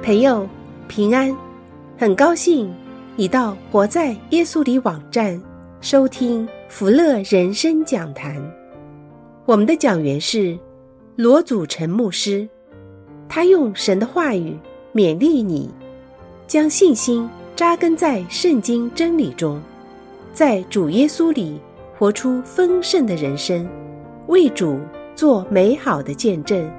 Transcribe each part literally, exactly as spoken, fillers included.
朋友平安，很高兴你到活在耶稣里网站收听福乐人生讲坛。我们的讲员是罗祖成牧师，他用神的话语勉励你，将信心扎根在圣经真理中，在主耶穌里活出豐盛的人生，為主做美好的見證。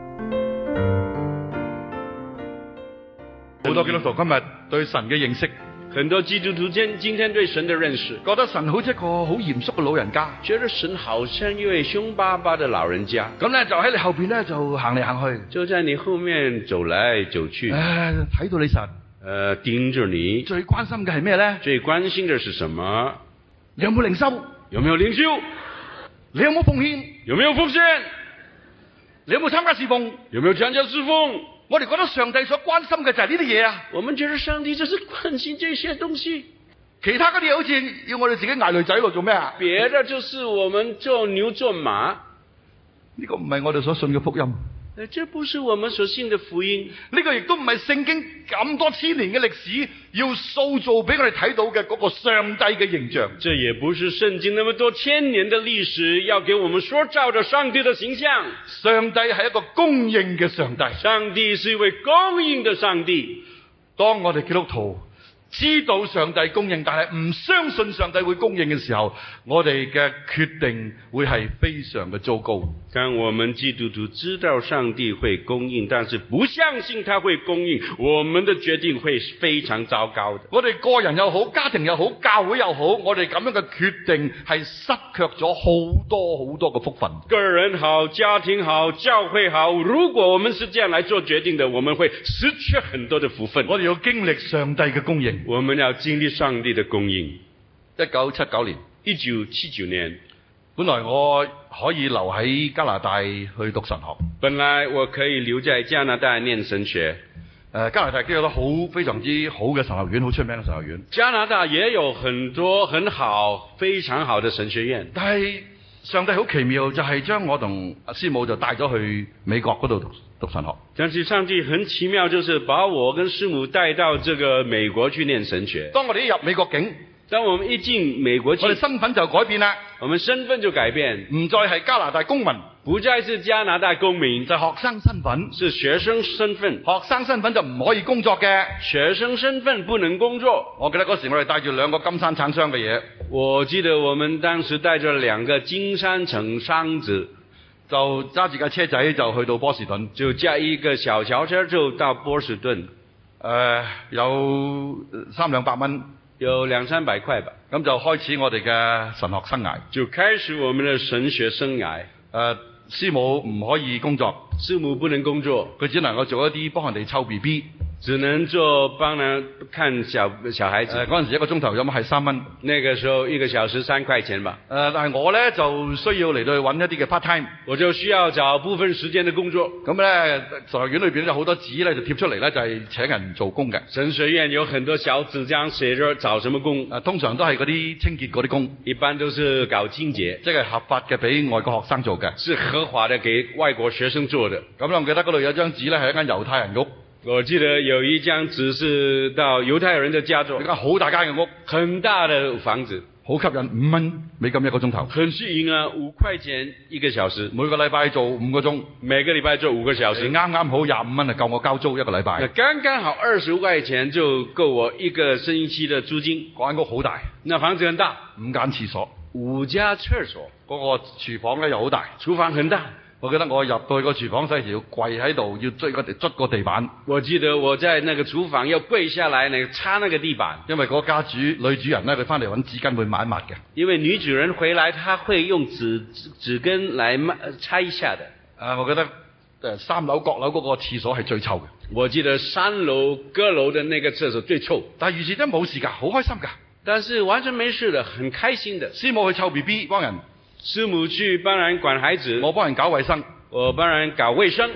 好多基督徒今日對神嘅認識， 很多基督徒今今天對神的認識， 覺得神好似一個好嚴肅嘅老人家， 覺得神好像一位兇巴巴的老人家， 咁咧就喺你後邊咧就行嚟行去， 就在你後面走來走去， 唉，睇到你神， 呃，盯着你。 最關心嘅係咩咧？ 最關心的是什麼？ 你有冇靈修？ 有沒有靈修？ 你有冇奉獻？ 有沒有奉獻？ 你有冇參加侍奉？ 有沒有參加侍奉？ 我哋覺得上帝所關心嘅就係呢啲嘢啊！ 我們覺得上帝就是關心這些東西， 其他嗰啲好似要我哋自己捱女仔咯，做咩啊？ 別的就是我們做牛做馬， 呢個唔係我哋所信嘅福音。 這不是我們所信的福音， 呢個亦都唔係聖經咁多千年嘅歷史要塑造俾我哋睇到嘅嗰個上帝嘅形象。 這也不是聖經那麼多千年的歷史要給我們說照着上帝的形象。 上帝係一個供應嘅上帝， 上帝是一位供應的上帝。 當我哋基督徒知道上帝供應，但係唔相信上帝會供應嘅時候，我哋嘅決定會係非常嘅糟糕。 當我們基督徒知道上帝會供應，但是不相信他會供應，我們的決定會非常糟糕的。 我哋個人又好，家庭又好，教會又好，我哋咁樣嘅決定係失卻咗好多好多嘅福分。 個人好，家庭好，教會好，如果我們是這樣來做決定的，我們會失去很多的福分。 我哋要經歷上帝嘅供應。 我們要經歷上帝的供應。 一九七九年， 一九七九年， 本來我可以留喺加拿大去讀神學。 本來我可以留在加拿大念神學。 誒，加拿大都有得好非常之好嘅神學院，好出名嘅神學院。 加拿大也有很多很好、非常好的神學院。 但係上帝好奇妙，就係將我同阿師母就帶咗去美國嗰度讀讀神學。 但是上帝很奇妙，就是把我跟師母帶到這個美國去念神學。 當我哋一入美國境， 當我們一進美國境， 我哋身份就改變啦。 我們身份就改變， 唔再係加拿大公民， 不再是加拿大公民， 就係學生身份， 是學生身份。 學生身份就唔可以工作嘅， 學生身份不能工作。 我記得嗰時我哋帶住兩個金山橙箱嘅嘢， 我記得我們當時帶着兩個金山橙箱子， 就揸住架車仔就去到波士頓， 就揸一個小轎車就到波士頓。誒、 呃，有三兩百蚊， 有兩三百塊吧。 咁就開始我哋嘅神學生涯， 就開始我們的神學生涯。誒、 呃，師母唔可以工作， 師母不能工作， 佢只能夠做一啲幫人哋湊 B B。 只能做幫人看小小孩子。 誒，嗰陣時一個鐘頭有冇係三蚊？ 那個時候一個小時三塊錢吧。 誒、呃，但係我咧就需要嚟到去揾一啲嘅 part time， 我就需要找部分時間的工作。 咁咧神學院裏邊有好多紙咧就貼出嚟咧就係、是、請人做工嘅。 神學院有很多小紙張寫着找什麼工。 誒、呃，通常都係嗰啲清潔嗰啲工， 一般都是搞清潔， 即係合法嘅俾外國學生做嘅， 是合法的給外國學生做的。 咁我記得嗰度有張紙咧係一間猶太人屋。 我記得有一張紙是到猶太人的家做， 一間好大間嘅屋， 很大的房子， 好吸引，五蚊美金一個鐘頭， 很吸引啊，五塊錢一個小時， 每個禮拜做五個鐘， 每個禮拜做五個小時， 啱啱好廿五蚊啊，夠我交租一個禮拜。 剛剛好二十五塊錢就夠我一個星期的租金。 嗰間屋好大， 那房子很大， 五間廁所， 五家廁所， 嗰個廚房咧又好大， 廚房很大。 我記得我入到去個廚房嗰時要跪喺度，要追個地捽個地板。 我記得我在那個廚房要跪下來，那個擦那個地板， 因為嗰家主女主人咧，佢翻嚟揾紙巾會抹一抹嘅。 因為女主人回來，她會用紙紙巾來抹擦一下的。 啊，我覺得誒三樓閣樓嗰個廁所係最臭嘅。 我記得三樓閣樓的那個廁所最臭， 但係如是真冇事㗎，好開心㗎。 但是完全沒事的，很開心的。 師母去湊 B B 幫人， 師母去幫人管孩子， 我幫人搞衛生， 我幫人搞衛生。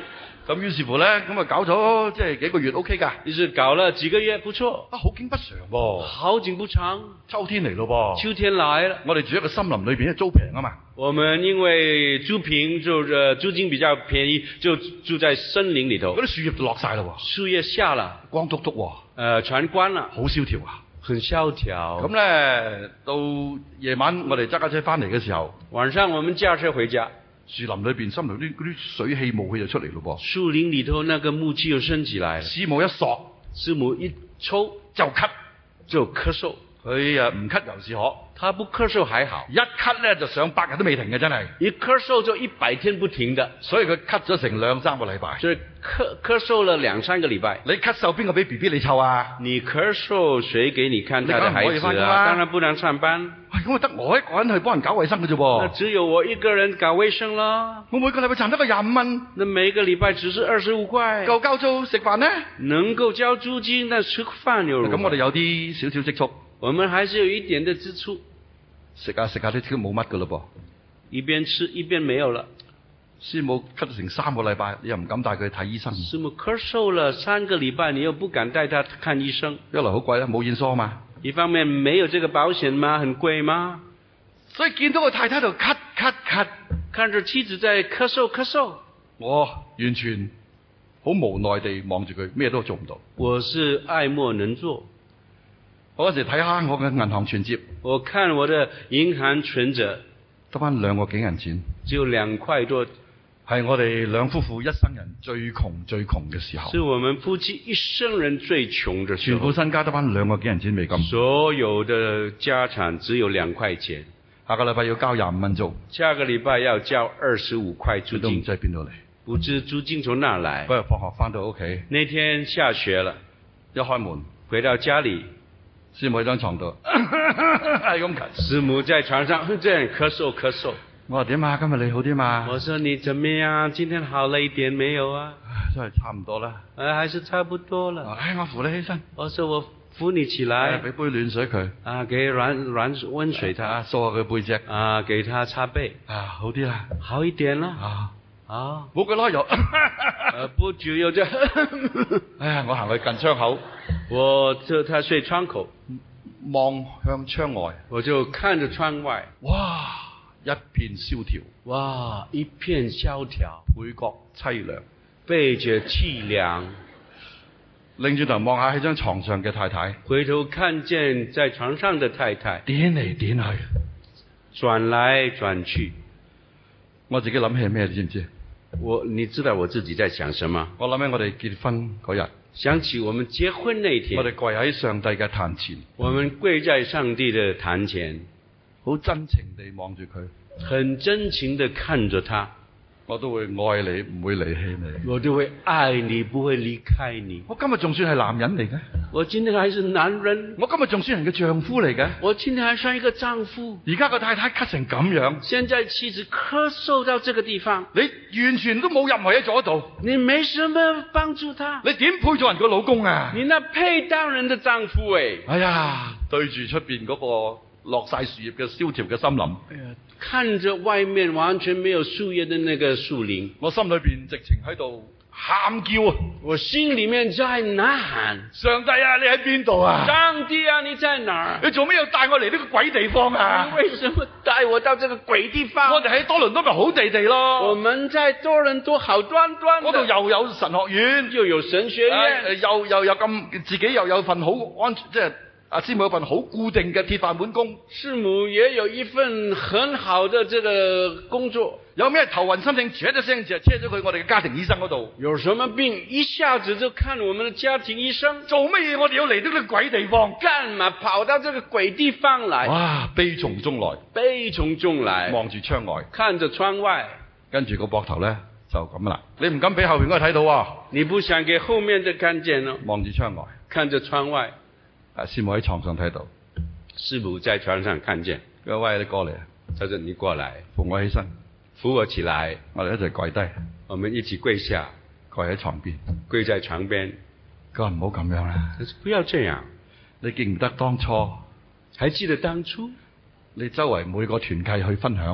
咁於是乎咧，咁啊搞咗即係幾個月 OK 㗎。 於是搞了幾個月，不錯。 啊，好景不常噃， 好景不長， 秋天嚟咯噃。 秋天來了。 我哋住一個森林裏邊，因為租平啊嘛。 我們因為租平就呃租金比較便宜，就住在森林裏頭。 嗰啲樹葉就落晒啦喎， 樹葉下了， 光禿禿喎， 呃全關了， 好蕭條啊， 很蕭條。 咁咧到夜晚我哋揸架車翻嚟嘅時候， 晚上我們駕車回家， 樹林裏邊森林啲嗰啲水氣霧氣就出嚟咯噃。 樹林裏頭那個霧氣又升起來了， 師母一索， 師母一抽就咳， 就咳嗽。 佢啊唔咳又是可， 他不咳嗽還好， 一咳咧就上百日都未停嘅，真係。 一咳嗽就一百天不停的， 所以佢咳咗成兩三個禮拜。 所以咳咳嗽了兩三個禮拜。 你咳嗽邊個俾 B B 你湊啊？ 你咳嗽誰給你看他的孩子啊？當然不能上班。 喂，咁啊得我一個人去幫人搞衛生嘅啫噃。 那只有我一個人搞衛生啦。 我每個禮拜賺得個廿五蚊。 那每個禮拜只是二十五塊。 夠交租食飯呢？ 能夠交租金，但食飯又如何？ 咁我哋有啲少少積蓄。 我們還是有一點的支出。 食下食下都冇乜噶咯噃。 一邊吃一邊沒有了。 師母咳咗成三個禮拜，你又唔敢帶佢去睇醫生。 師母咳嗽了三個禮拜，你又不敢帶他看醫生。 一來好貴啦，冇驗疏嘛。 一方面沒有這個保險嗎？很貴嗎？ 所以見到個太太喺度咳咳咳， 看着妻子在咳嗽咳嗽， 我完全好無奈地望住佢，咩都做唔到。 我是愛莫能助。 我嗰時睇下我嘅銀行存摺， 我看我的銀行存摺得翻兩個幾銀錢， 只有兩塊多， 係我哋兩夫婦一生人最窮最窮嘅時候。 是我們夫妻一生人最窮嘅時候。 全部身家得翻兩個幾銀錢未咁。 所有的家產只有兩塊錢。 下個禮拜要交廿五蚊租。 下個禮拜要交二十五塊租金。 都唔知喺邊度嚟。 不知租金從哪來。 不過放學翻到屋企， 那天下學了， 一開門回到家裡。 師母喺張床度，係咁咳。 師母在床上這樣咳嗽咳嗽。 我話點啊？今日你好啲嘛？ 我說你怎麼樣？今天好了一點沒有啊？ 真係差唔多啦。 誒，還是差不多了。 唉，我扶你起身。 我說我扶你起來。 俾杯暖水佢。啊， 給軟軟溫水他。 啊，掃下佢背脊。 啊，給他擦背。 啊，好啲啦。 好一點啦。 啊。 啊， 冇幾耐又， 呃，不久又這， 哎呀，我行去近窗口， 我就他睡窗口， 望向窗外， 我就看着窗外， 哇，一片蕭條， 哇，一片蕭條， 背覺凄涼， 背覺凄涼， 擰轉頭望下喺張床上嘅太太， 回頭看見在床上的太太， 點嚟點去， 轉來轉去， 我自己諗起係咩？你知唔知？ 我你知道我自己在想什麼？ 我諗起我哋結婚嗰日， 想起我們結婚那天， 我哋跪喺上帝嘅壇前， 我們跪在上帝的壇前， 好真情地望住佢， 很真情地看着他， 我都會愛你，唔會離棄你， 我都會愛你，不會離開你。 我今日仲算係男人嚟嘅， 我今天還是男人， 我今日仲算人嘅丈夫嚟嘅， 我今天還算一個丈夫。 而家個太太咳成咁樣， 現在妻子咳嗽到這個地方， 你完全都冇任何嘢做得到， 你沒什麼幫助他， 你點配做人個老公啊？ 你那配當人的丈夫誒！ 哎呀，對住出邊嗰個落晒樹葉嘅蕭條嘅森林， 哎呀，看着外面完全沒有樹葉的那個樹林， 我心裏邊直情喺度喊叫啊！ 我心裏面在吶喊： 上帝啊，你喺邊度啊？ 上帝啊，你在哪兒？ 你做咩要帶我嚟呢個鬼地方啊？ 你為什麼帶我到這個鬼地方？ 我哋喺多倫多咪好地地咯。 我們在多倫多好端端的， 嗰度又有神學院， 又有神學院， 呃、又又有咁自己又有份好安全，即係阿師母有份好固定嘅鐵飯碗工。師母也有一份很好的這個工作。 有咩頭暈心痛，啜一聲就車咗佢我哋嘅家庭醫生嗰度。 有什麼病，一下子就看我們的家庭醫生。 做乜嘢？我哋要嚟到呢個鬼地方？ 幹嘛跑到這個鬼地方來？ 哇！悲從中來， 悲從中來。 望住窗外， 看着窗外， 跟住個膊頭咧就咁啦。你唔敢俾後邊嗰個睇到啊？ 你不想給後面的看見咯？ 望住窗外， 看着窗外。 啊，師母喺床上睇到， 師母在床上看見。 佢話：喂，你過嚟啊！ 他說：你過來， 扶我起身。 扶我起來， 我哋一齊跪低， 我們一起跪下， 跪喺床邊， 跪在床邊。 佢話唔好咁樣啦， 不要這樣。 你記唔得當初？ 還記得當初？ 你周圍每個團契去分享，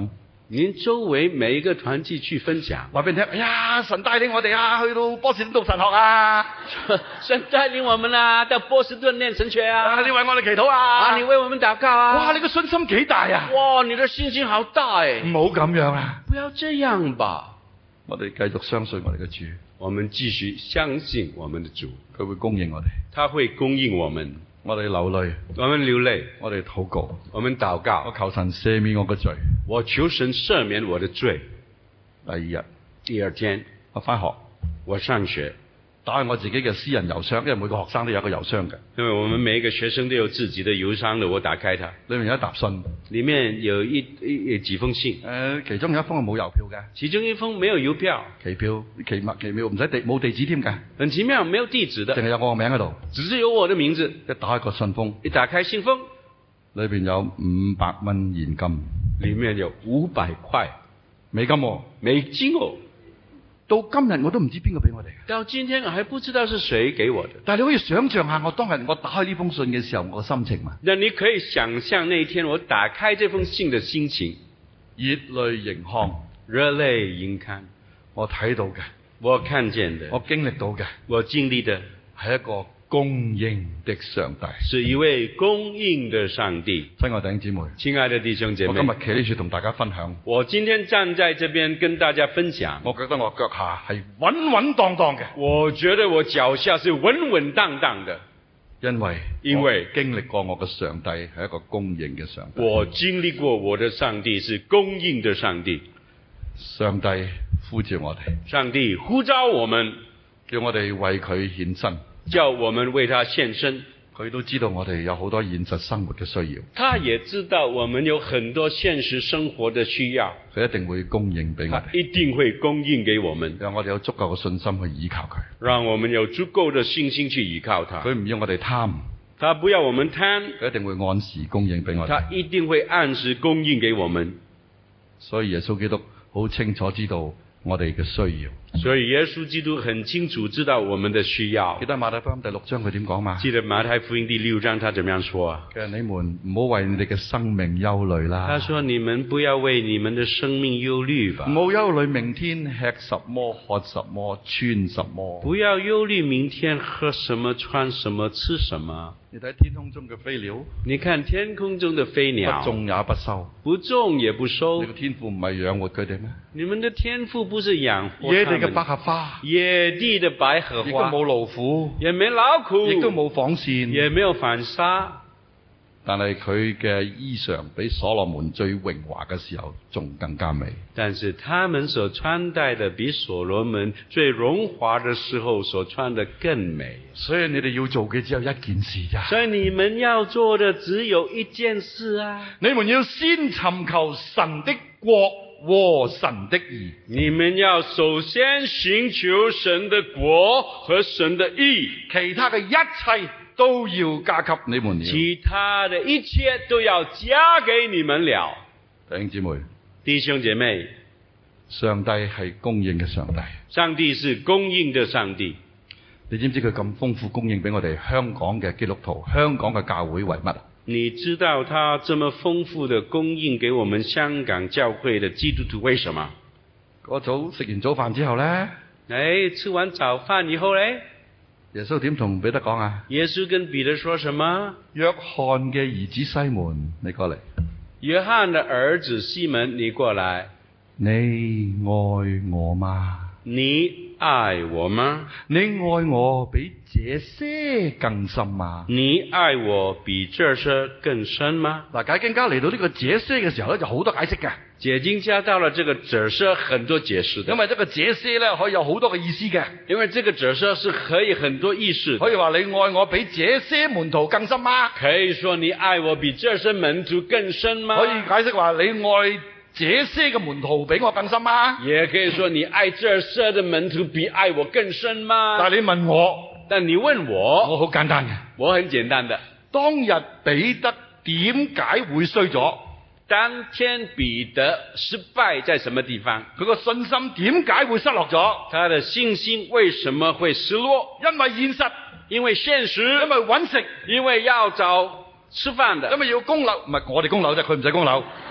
您周圍每一個團契去分享， 話俾你聽，哎呀，神帶領我哋啊，去到波士頓讀神學啊， 神帶領我們啊，到波士頓念神學啊， 啊，你為我哋祈禱啊， 啊，你為我們禱告啊， 哇，你個信心幾大啊！ 哇，你的信心好大誒， 唔好咁樣啊！ 不要這樣吧， 我哋繼續相信我哋嘅主， 我們繼續相信我們的主， 佢會供應我哋， 他會供應我們。 我哋流淚， 我們流淚， 我哋禱告， 我們禱我告， 求神赦免我嘅罪。 我求神赦免我的罪。 第二日， 第二天我翻學， 我上學， 打開我自己嘅私人郵箱，因為每個學生都有一個郵箱嘅， 因為我們每一個學生都有自己的郵箱的，我打開它， 裏面有一沓信， 裡面有一一幾封信， 誒，其中有一封係冇郵票嘅， 其中一封沒有郵票， 奇票奇妙奇妙，唔使地冇地址添㗎， 很奇妙，沒有地址的， 淨係有我個名喺度。 只是有我的名字。 一打開個信封， 一打開信封， 裏邊有五百蚊現金， 裡面有五百塊美金喎， 美金哦。 到今日我都唔知邊個俾我哋嘅。 到今天我還不知道是誰給我的。 但係你可以想象下，我當日我打開呢封信嘅時候，我嘅心情嘛。 那你可以想象那天我打開這封信的心情， 熱淚盈眶， 熱淚盈眶。 我睇到嘅， 我看見的， 我經歷到嘅， 我經歷的係一個供應的上帝， 是一位供應的上帝。 親愛弟兄姊妹， 親愛的弟兄姐妹， 我今日企喺呢處同大家分享。 我今天站在這邊跟大家分享， 我覺得我腳下係穩穩當當嘅， 我覺得我腳下是穩穩當當的， 因為因為我經歷過我嘅上帝係一個供應嘅上帝。 我經歷過我的上帝是供應的上帝。 上帝呼召我哋， 上帝呼召我們， 叫我哋為佢獻身， 叫我們為他獻身。 佢都知道我哋有好多現實生活嘅需要， 他也知道我們有很多現實生活的需要， 佢一定會供應俾我哋， 他一定會供應給我們， 讓我哋有足夠嘅信心去依靠佢。 讓我們有足夠的信心去依靠他。 佢唔要我哋貪， 他不要我們貪， 佢一定會按時供應俾我哋。 他一定會按時供應給我們。 所以耶穌基督好清楚知道我哋嘅需要。 所以耶穌基督很清楚知道我們的需要。 記得馬太福音第六章佢點講嘛？ 記得馬太福音第六章他怎麼樣說啊？ 其實你們唔好為你哋嘅生命憂慮啦。 他說：你們不要為你們的生命憂慮吧。 唔好憂慮明天吃什麼、喝什麼、穿什麼。 不要憂慮明天喝什麼、穿什麼、吃什麼。 你睇天空中嘅飛鳥， 你看天空中的飛鳥， 不種也不收， 不種也不收。 你個天父唔係養活佢哋咩？ 你們的天父不是養活野他們？ 地嘅百合花， 野地的百合亦都花， 冇勞苦， 也沒勞苦， 亦都冇紡線， 也沒有紡紗。 但係佢嘅衣裳比所羅門最榮華嘅時候仲更加美。 但是他們所穿戴的比所羅門最榮華的時候所穿的更美。 所以你哋要做嘅只有一件事咋。 所以你們要做的只有一件事啊！ 你們要先尋求神的國和神的義。 你們要首先尋求神的國和神的義， 其他嘅一切都要加給你們了。 其他的一切都要加給你們了。 弟兄姊妹， 弟兄姐妹， 上帝係供應嘅上帝。 上帝是供應的上帝。 你知唔知佢咁豐富供應俾我哋香港嘅基督徒、香港嘅教會為乜？ 你知道他這麼豐富的供應給我們香港教會的基督徒為什麼？ 嗰早食完早飯之後呢， 誒，吃完早飯以後呢， 耶穌點同彼得講啊？ 耶穌跟彼得說什麼？ 約翰嘅兒子西門，你過嚟。 約翰的兒子西門，你過來。 你愛我嗎？ 你愛我嗎？ 你愛我比這些更深嗎？ 你愛我比這些更深嗎？ 嗱，解經家嚟到呢個這些嘅時候咧，就好多解釋嘅。 解經家到了這個這些很多解釋的， 因為呢個這些咧可以有好多嘅意思嘅。 因為這個這些是可以很多意思， 可以話你愛我比這些門徒更深嗎？ 可以說你愛我比這些門徒更深嗎？ 可以解釋話你愛這些嘅門徒比我更深嗎？ 也可以說你愛這些的門徒比愛我更深嗎？ 但係你問我， 但你問我， 我好簡單嘅， 我很簡單的。 當日彼得點解會衰咗？ 當天彼得失敗在什麼地方？ 佢個信心點解會失落咗？ 他的信心為什麼會失落？ 因為現實， 因為現實， 因為揾食， 因為要找吃飯的， 因為要供樓，唔係我哋供樓啫，佢唔使供樓。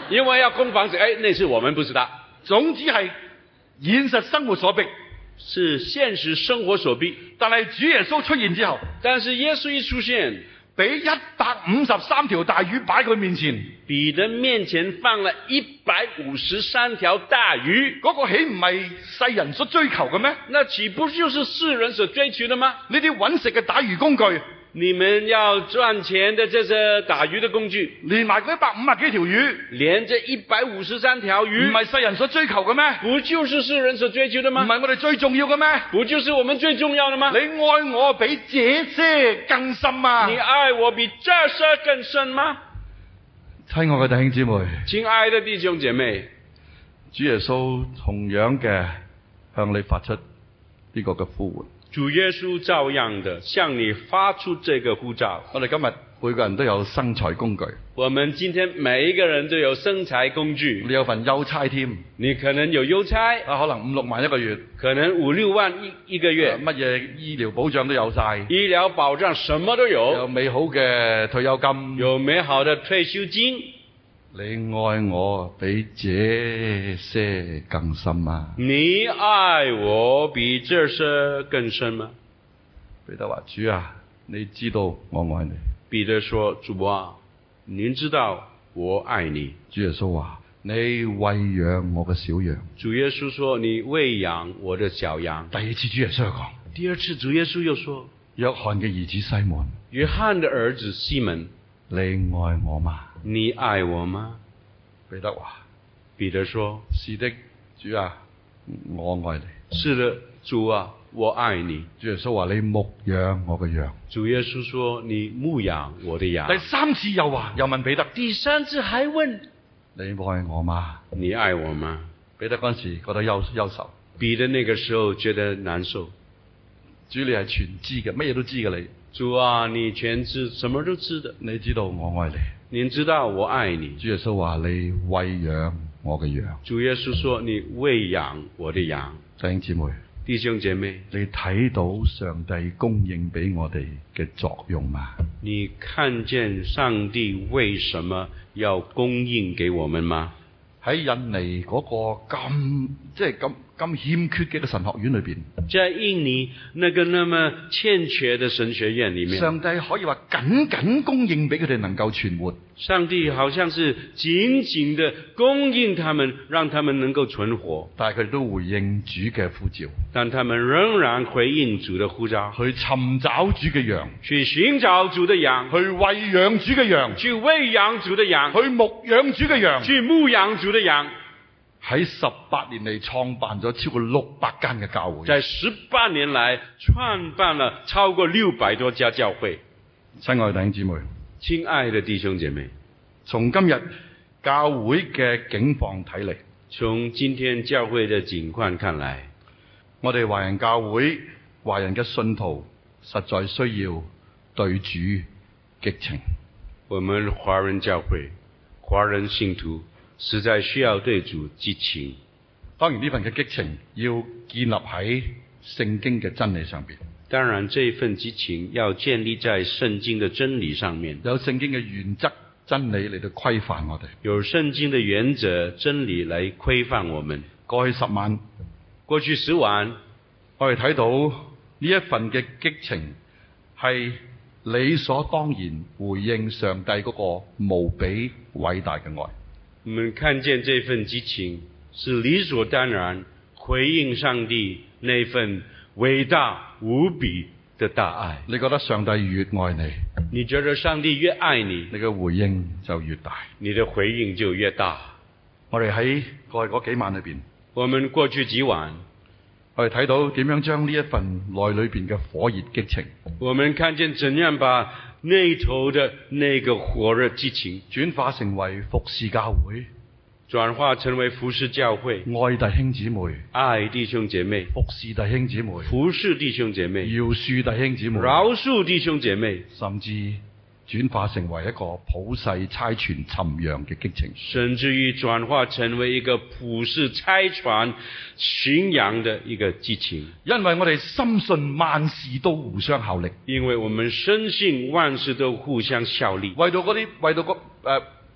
因為要供房子，哎，那是我們不是的。 總之係現實生活所逼， 是現實生活所逼。 但係主耶穌出現之後， 但是耶穌一出現， 俾一百五十三條大魚擺佢面前， 彼得面前放了一百五十三條大魚， 嗰個豈唔係世人所追求嘅咩？ 那豈不就是世人所追求的嗎？ 呢啲揾食嘅打魚工具， 你們要賺錢的這些打魚的工具， 連埋嗰一百五十幾條魚， 連這一百五十三條魚， 唔係世人所追求嘅咩？ 不就是世人所追求的嗎？ 唔係我哋最重要嘅咩？ 不就是我們最重要的嗎？ 你愛我比這些更深啊！ 你愛我比這些更深嗎？ 親愛嘅弟兄姊妹， 親愛的弟兄姐妹， 主耶穌同樣嘅向你發出呢個嘅呼喚。 主耶穌照樣的向你發出這個呼召。 我哋今日每個人都有生財工具。 我們今天每一個人都有生財工具。 你有份優差添， 你可能有優差， 啊，可能五六萬一個月， 可能五六萬一一個月， 乜嘢醫療保障都有晒， 醫療保障什麼都有， 有美好嘅退休金， 有美好的退休金。 你愛我比這些更深啊！ 你愛我比這些更深嗎？ 彼得話：主啊，你知道我愛你。 彼得說：主啊，您知道我愛你。 主耶穌話：你餵養我嘅小羊。 主耶穌說：你餵養我的小羊。 第二次主耶穌又講： 第二次主耶穌又說： 約翰嘅兒子西門， 約翰的兒子西門， 你愛我嗎？ 你愛我嗎？ 彼得話： 彼得說： 是的，主啊，我愛你。 是的，主啊，我愛你。 主耶穌話：你牧養我嘅羊。 主耶穌說：你牧養我的羊。 第三次又話，又問彼得： 第三次還問： 你愛我嗎？ 你愛我嗎？ 彼得嗰陣時覺得憂憂愁。 彼得那個時候覺得難受。 主，你係全知嘅，乜嘢都知嘅你。 主啊，你全知，什麼都知的。 你知道我愛你。 您知道我愛你。 主耶穌話：你餵養我嘅羊。 主耶穌說：你餵養我的羊。 弟兄姊妹， 弟兄姐妹， 你睇到上帝供應俾我哋嘅作用嗎？ 你看見上帝為什麼要供應給我們嗎？ 喺印尼嗰個咁即係咁咁欠缺嘅一個神學院裏邊， 在印尼那個那麼欠缺的神學院裏面， 上帝可以話緊緊供應俾佢哋能夠存活。 上帝好像是緊緊的供應他們，讓他們能夠存活。 但係佢哋都回應主嘅呼召， 但他們仍然回應主的呼召， 去尋找主嘅羊， 去尋找主的羊， 去餵養主嘅羊， 去餵養主的羊， 去牧養主嘅羊， 去牧養主的羊。 喺十八年嚟創辦咗超過六百間嘅教會， 在十八年來創辦了超過六百多家教會。 親愛的弟兄姊妹， 親愛的弟兄姐妹， 從今日教會嘅境況睇嚟， 從今天教會的景況看來， 我哋華人教會華人嘅信徒實在需要對主激情。 我們華人教會華人信徒實在需要對主激情。 當然呢份嘅激情要建立喺聖經嘅真理上邊。 當然這份激情要建立在聖經的真理上面。 有聖經嘅原則真理嚟到規範我哋。 有聖經的原則真理嚟規範我們。 過去十晚， 過去十晚， 我哋睇到呢一份嘅激情係理所當然回應上帝嗰個無比偉大嘅愛。 我們看見這份激情是理所當然回應上帝那份偉大無比的大愛。 你覺得上帝越愛你， 你覺得上帝越愛你， 你嘅回應就越大， 你的回應就越大。 我哋喺過去嗰幾晚裏邊， 我們過去幾晚， 我哋睇到點樣將呢一份內裏邊嘅火熱激情， 我們看見怎樣把內頭的那個火熱激情轉化成為服侍教會， 轉化成為服侍教會， 愛弟兄姊妹， 愛弟兄姐妹， 服侍弟兄姊妹， 服侍弟兄姐妹， 饒恕弟兄姊妹， 饒恕弟兄姐妹， 甚至轉化成為一個普世差傳尋羊嘅激情， 甚至於轉化成為一個普世差傳尋羊的一個激情。 因為我哋深信萬事都互相效力， 因為我們深信萬事都互相效力。 為到嗰啲為到嗰誒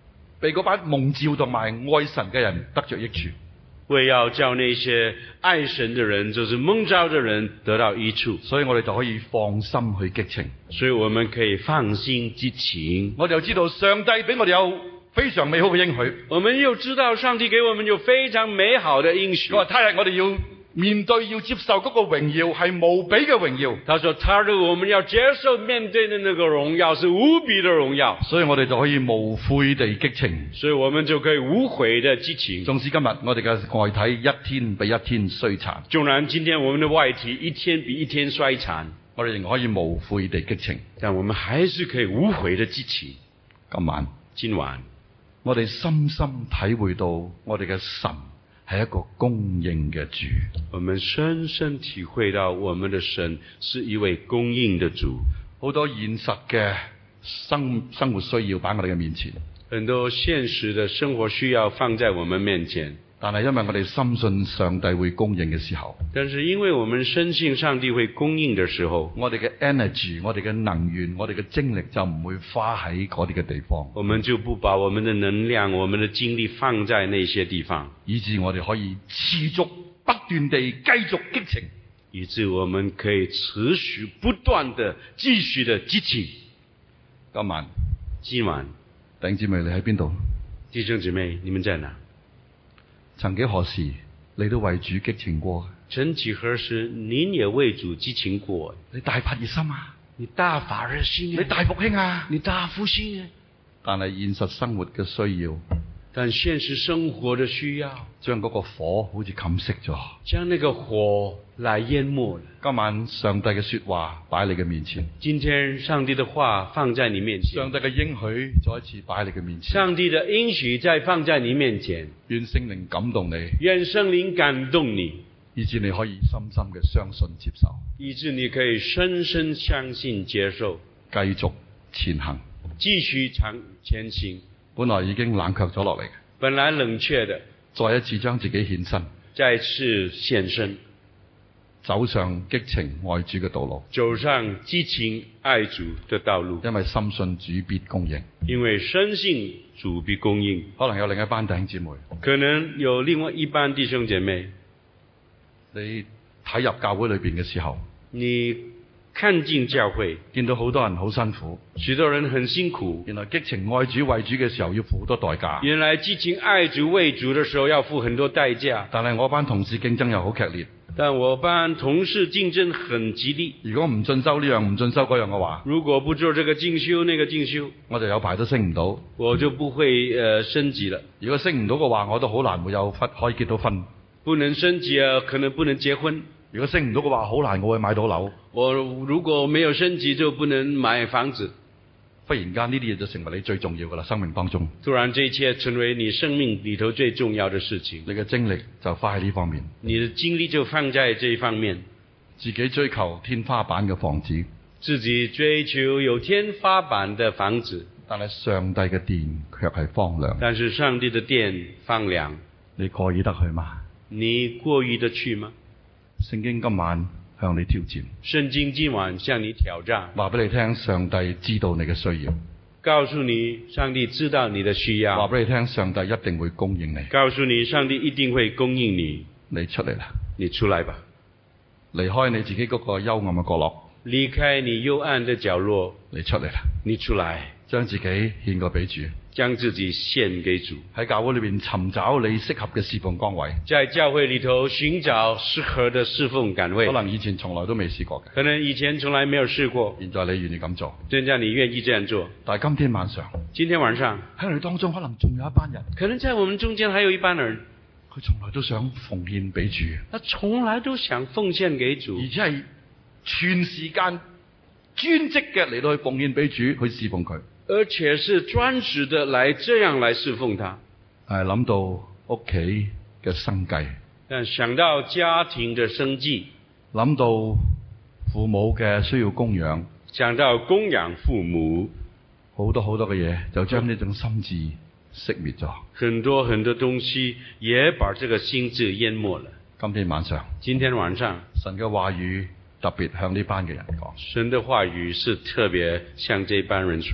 被嗰班蒙召同埋愛神嘅人得着益處。 为要叫那些爱神的人，就是蒙召的人得到益处， 所以我哋就可以放心去激情。 所以我们可以放心激情。 我哋就知道上帝俾我哋有非常美好嘅應許。 我们又知道上帝给我们有非常美好的應許。 佢話：他日我哋要面對要接受嗰個榮耀係無比嘅榮耀。 他說：他日我們要接受面對的那個榮耀是無比的榮耀。 所以我哋就可以無悔地激情。 所以我們就可以無悔的激情。 縱使今日我哋嘅外體一天比一天衰殘， 縱然今天我們的外體一天比一天衰殘， 我哋仍可以無悔地激情。 但我們還是可以無悔的激情。 今晚， 今晚， 我哋深深體會到我哋嘅神係一個供應嘅主。 我們深深體會到我們的神是一位供應的主。 好多現實嘅生生活需要擺喺我哋嘅面前， 很多現實的生活需要放在我們面前， 但係因為我哋深信上帝會供應嘅時候， 但是因為我們深信上帝會供應的時候， 我哋嘅 energy、我哋嘅能源、我哋嘅精力就唔會花喺嗰啲嘅地方， 我們就不把我們的能量、我們的精力放在那些地方， 以致我哋可以持續不斷地繼續激情， 以致我們可以持續不斷地繼續的激情。 今晚， 今晚， 弟兄姊妹你喺邊度？ 弟兄姊妹，你們在哪？ 曾幾何時你都為主激情過？ 曾幾何時您也為主激情過？ 你大發熱心啊！ 你大發熱心啊！ 你大復興啊！ 你大復興啊！ 但係現實生活嘅需要， 但現實生活的需要， 將嗰個火好似冚熄咗， 將那個火來淹沒了。 今晚上帝嘅說話擺喺你嘅面前， 今天上帝的話放在你面前， 上帝嘅應許再一次擺喺你嘅面前， 上帝的應許再放在你面前， 願聖靈感動你， 願聖靈感動你， 以致你可以深深嘅相信接受， 以致你可以深深相信接受， 繼續前行， 繼續長前行。 本來已經冷卻咗落嚟嘅， 本來冷卻的， 再一次將自己獻身， 再次獻身， 走上激情愛主嘅道路， 走上激情愛主的道路， 因為深信主必供應， 因為深信主必供應。 可能有另一班弟兄姊妹， 可能有另外一班弟兄姐妹， 你睇入教會裏邊嘅時候， 你看進教會， 見到好多人好辛苦， 許多人很辛苦。 原來激情愛主為主嘅時候要付好多代價。 原來激情愛主為主的時候要付很多代價。 但係我班同事競爭又好劇烈。 但我班同事競爭很激烈。 如果唔進修呢樣唔進修嗰樣嘅話， 如果不做這個進修那個進修， 我就有排都升唔到， 我就不會呃升級了。 如果升唔到嘅話，我都好難會有婚可以結到婚。 不能升級啊，可能不能結婚。 如果升唔到嘅話，好難我會買到樓。 我如果沒有升級就不能買房子。 忽然間呢啲嘢就成為你最重要噶啦，生命當中。 突然這一切成為你生命裏頭最重要的事情。 你嘅精力就花喺呢方面。 你的精力就放在這一方面。 自己追求天花板嘅房子。 自己追求有天花板的房子。 但係上帝嘅殿卻係荒涼。 但是上帝的殿荒涼。 你過意得去嗎？ 你過意得去嗎？ 聖經今晚向你挑戰。 聖經今晚向你挑戰。 話俾你聽，上帝知道你嘅需要。 告訴你，上帝知道你的需要。 話俾你聽，上帝一定會供應你。 告訴你，上帝一定會供應你。 你出嚟啦！ 你出來吧。 離開你自己嗰個幽暗嘅角落。 離開你幽暗的角落。 你出嚟啦！ 你出來。 將自己獻過俾主。 將自己獻給主。 喺教會裏邊尋找你適合嘅侍奉崗位。 在教會裏頭尋找適合的侍奉崗位。 可能以前從來都未試過嘅。 可能以前從來沒有試過。 現在你願意咁做。 現在你願意這樣做。 但係今天晚上。 今天晚上。 喺我哋當中可能仲有一班人。 可能在我們中間還有一班人。 佢從來都想奉獻俾主。 他從來都想奉獻給主。 而且係全時間專職嘅嚟到去奉獻俾主去侍奉佢。 而且是專職的來這樣來侍奉他。 係諗到屋企嘅生計。 但想到家庭的生計。 諗到父母嘅需要供養。 想到供養父母。 好多好多嘅嘢就將呢種心志熄滅咗。 很多很多東西也把這個心智淹沒了。 今天晚上。 今天晚上。 神嘅話語特別向呢班嘅人講。 神的話語是特別向這班人說的。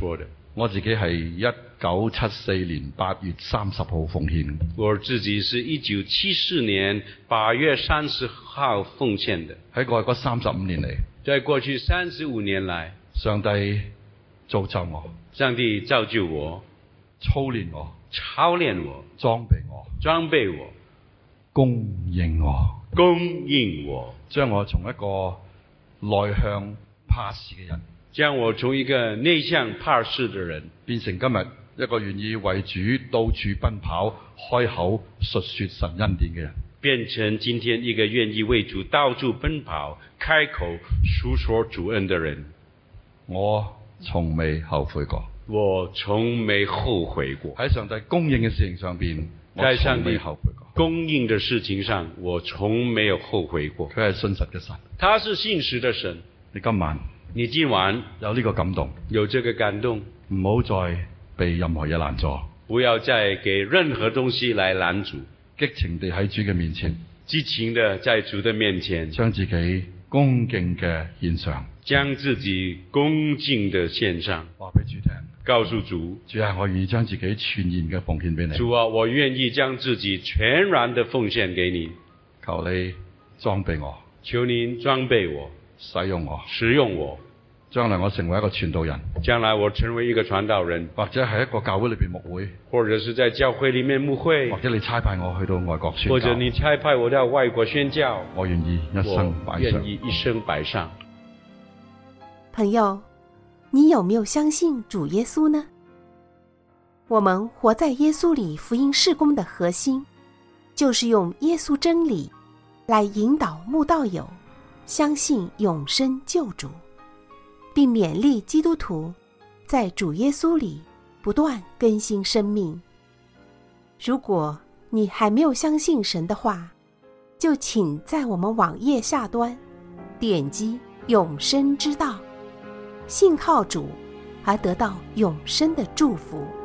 我自己係一九七四年八月三十號奉獻。 我自己是一九七四年八月三十號奉獻的。 喺過去嗰三十五年嚟， 在過去三十五年來， 上帝造就我， 上帝造就我， 操練我， 操練我， 裝備我， 裝備我， 供應我， 供應我， 將我從一個內向怕事嘅人， 將我從一個內向怕事的人，變成今日一個願意為主到處奔跑、開口述說神恩典嘅人， 變成今天一個願意為主到處奔跑、開口述說主恩的人。 我從未後悔過， 我從沒後悔過。 喺上帝供應嘅事情上邊，我從未後悔過。 供應的事情上，我從沒有後悔過。 佢係信實嘅神， 他是信實的神。 你今晚， 你今晚有呢個感動， 有這個感動， 唔好再被任何嘢攔阻， 不要再給任何東西來攔阻， 激情地喺主嘅面前， 激情地在主的面前， 將自己恭敬嘅獻上， 將自己恭敬的獻上， 話俾主聽， 告訴主， 主啊，我願意將自己全然嘅奉獻俾你。 主啊，我願意將自己全然的奉獻給你。 求你裝備我， 求您裝備我， 使用我， 使用我， 將來我成為一個傳道人， 將來我成為一個傳道人， 或者係一個教會裏邊牧會， 或者是在教會裏面牧會， 或者你差派我去到外國宣教， 或者你差派我到外國宣教， 我願意一生擺上， 我願意一生擺上。 朋友，你有沒有相信主耶穌呢？我們活在耶穌裏福音事工的核心，就是用耶穌真理來引導慕道友相信永生救主，並勉勵基督徒在主耶穌裏不斷更新生命。如果你還沒有相信神的話，就請在我們網頁下端點擊永生之道，信靠主而得到永生的祝福。